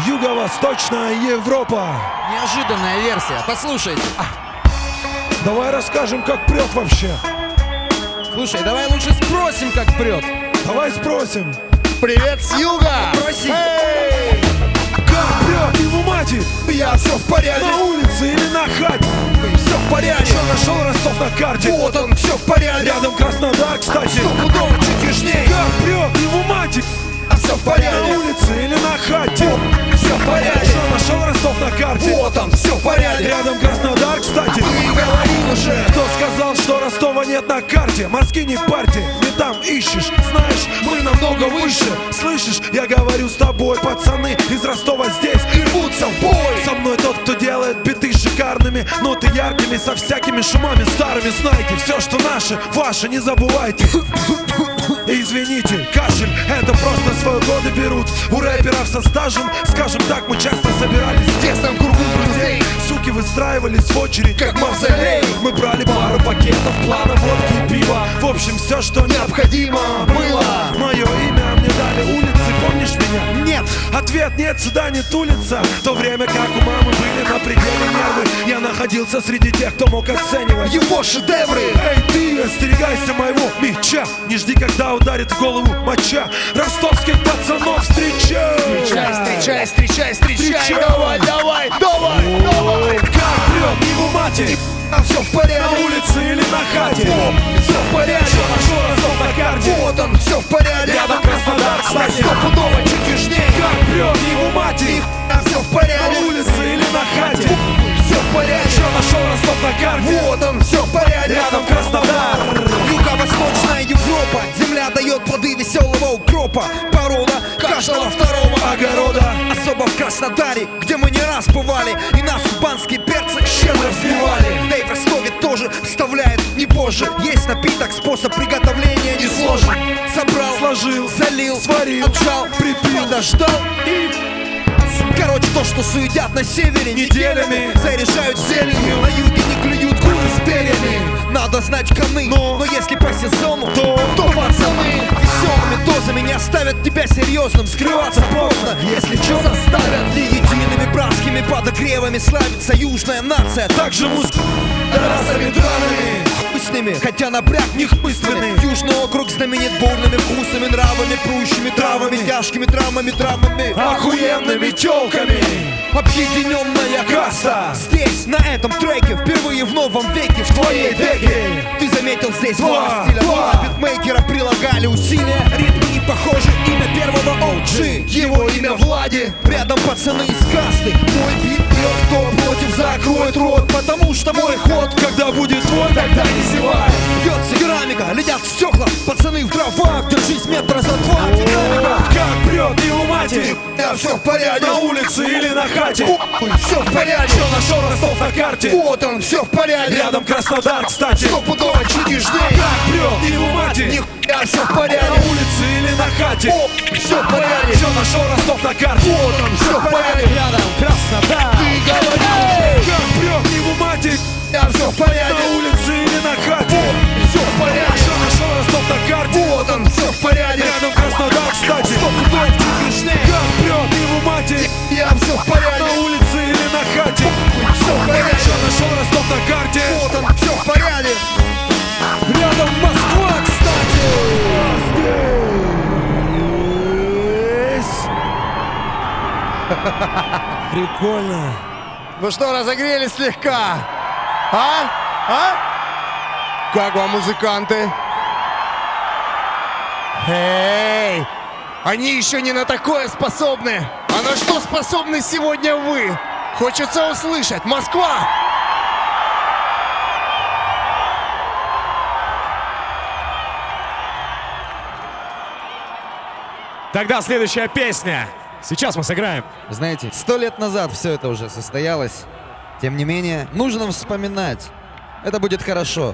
Юго-Восточная Европа. Неожиданная версия, послушайте. Давай расскажем, как прет вообще. Слушай, давай лучше спросим, как прет. Давай спросим. Привет с юга! Спроси. Эй! Как прет, его мати? Я все в порядке! На улице или на хате? Все в порядке! Что нашел Ростов на карте? Вот он, все в порядке! Рядом Краснодар, кстати. Стопудово чуть южней! Как прет, его мати? Все в На порядке! улице или на хате? Все в порядке! Что нашел Ростов на карте? Вот он, все в порядке! Рядом Краснодар, кстати. Ты говорил уже! Кто сказал, что Ростова нет на карте? Мозги не парьте, не там ищешь. Знаешь, мы намного выше. Слышишь, я говорю с тобой, пацаны из Ростова здесь И рвутся в бой! Со мной тот, кто делает биты шикарными, ноты яркими, со всякими шумами старыми. Знайте, все, что наше, ваше, не забывайте. Извините, кашель, это просто свои годы берут. У рэперов со стажем, скажем так, мы часто собирались В тесном кругу друзей! Суки выстраивались в очередь, Как мавзолей! мы брали пару пакетов, плана, водки и пива. В общем, все, что Необходимо было! Мое имя мне дали улицы, помнишь меня? Нет! Ответ нет, сюда нет улица. В то время как у мамы были на пределе нервы, я находился среди тех, кто мог оценивать Его шедевры! Эй, ты, остерегайся моего меча. Не жди, когда ударит в голову моча. Ростовских пацанов встречай. Встречай, встречай, встречай! Встречай. Давай, давай, давай, давай! Как прет его матери? А все в На порядке! улице или на хате? Все в порядке! Что нашел Ростов на карте? Вот он, все в порядке! Рядом Краснодар, кстати. Стопудово чуть южней! Как прет его матери? А все в На порядке! улице или на хате? Все в порядке! Что нашел Ростов на карте? Вот он, все в порядке! Рядом Краснодар. Юго-Восточная Европа! Земля дает плоды веселого укропа! Порода каждого второго Огорода. Особо в Краснодаре, где мы не раз бывали, и нас кубанские перцы щедро взбивали. Да и в Ростове тоже вставляет не позже. Есть напиток, способ приготовления не сложен. Собрал, Сложил, залил, сварил, отжал, припил. подождал и... Короче, то, что суедят на севере Неделями. заряжают зеленью, на юге не клюют куры с перьями. Надо знать коны, но если по сезону, то пацаны веселыми дозами не оставят тебя серьезным. Скрываться поздно, если что, заставят. И едиными братскими подогревами славится южная нация. Также музыка расами драмами. Хуй с ними, хотя напряг них мысленный. Южный округ знаменит бурными вкусами, нравами, прущими травами, тяжкими травмами. Охуенными тёлками. Объединенная Каста. здесь, на этом треке, впервые в новом веке, в твоей деке. Ты заметил здесь два стиля, два битмейкера прилагали усилия. Ритмы не похожи, имя первого OG, его имя Влади. Рядом пацаны из касты, мой бит прет, кто против закроет рот, потому что мой ход, Когда будет твой, тогда не зевай. бьется керамика, летят стекла, пацаны в дровах, держись метра за два. Динамика, Как прет его матери? да, все в порядке. На улице или на хате? Все в порядке. Что нашел Ростов на карте? Вот он, все в порядке. Рядом Краснодар, кстати. Стопудово чуть южней. Как прет его матери? Нихуя, все в На порядке. улице или на хате? Все в порядке. Что нашел Ростов на карте? Вот он, все в порядке. Рядом Краснодар. Ты говоришь, Как прет его матери? все в порядке. На улице или на хате? Все в порядке. Что нашел Ростов на карте? Вот он, все в порядке. Рядом Краснодар, кстати. Стопудово чуть южней. Как прет его матери? Я все в порядке. На улице или на хате? Все в порядке. Что нашел Ростов на карте? Вот он, все в порядке. Рядом Москва, кстати. Здесь. Прикольно. Ну что, разогрелись слегка? А? Как вам, музыканты? Эй! Они еще не на такое способны. А на что способны сегодня вы? Хочется услышать. Москва! Тогда следующая песня. Сейчас мы сыграем. Знаете, 100 лет назад все это уже состоялось. Тем не менее, нужно вспоминать. Это будет хорошо.